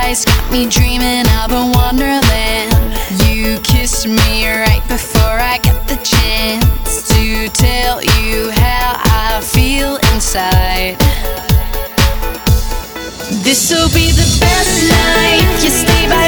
eyes got me dreaming of a wonderland. You kissed me right before I got the chance to tell you how I feel inside. This'll be the best night. You stay by